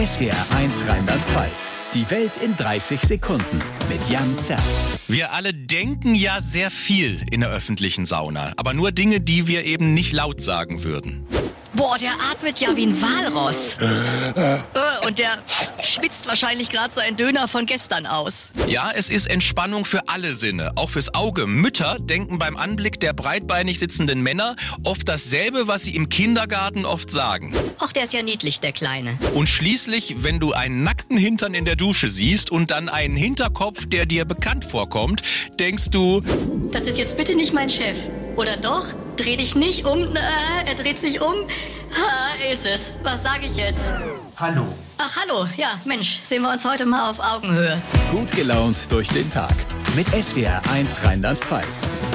SWR1 Rheinland-Pfalz. Die Welt in 30 Sekunden mit Jan Zerbst. Wir alle denken ja sehr viel in der öffentlichen Sauna, aber nur Dinge, die wir eben nicht laut sagen würden. Boah, der atmet ja wie ein Walross. Und der schwitzt wahrscheinlich gerade seinen Döner von gestern aus. Ja, es ist Entspannung für alle Sinne, auch fürs Auge. Mütter denken beim Anblick der breitbeinig sitzenden Männer oft dasselbe, was sie im Kindergarten oft sagen. Ach, der ist ja niedlich, der Kleine. Und schließlich, wenn du einen nackten Hintern in der Dusche siehst und dann einen Hinterkopf, der dir bekannt vorkommt, denkst du, Das ist jetzt bitte nicht mein Chef. Oder doch? Dreh dich nicht um. Er dreht sich um. Ist es. Was sage ich jetzt? Hallo. Ach, hallo. Ja, Mensch, sehen wir uns heute mal auf Augenhöhe. Gut gelaunt durch den Tag mit SWR1 Rheinland-Pfalz.